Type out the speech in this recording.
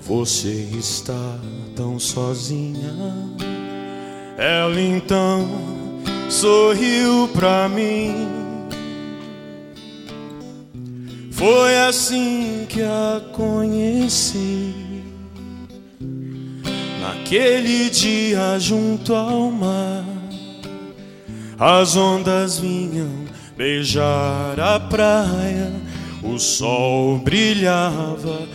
Você está tão sozinha. Ela então sorriu pra mim. Foi assim que a conheci, naquele dia junto ao mar. As ondas vinham beijar a praia, o sol brilhava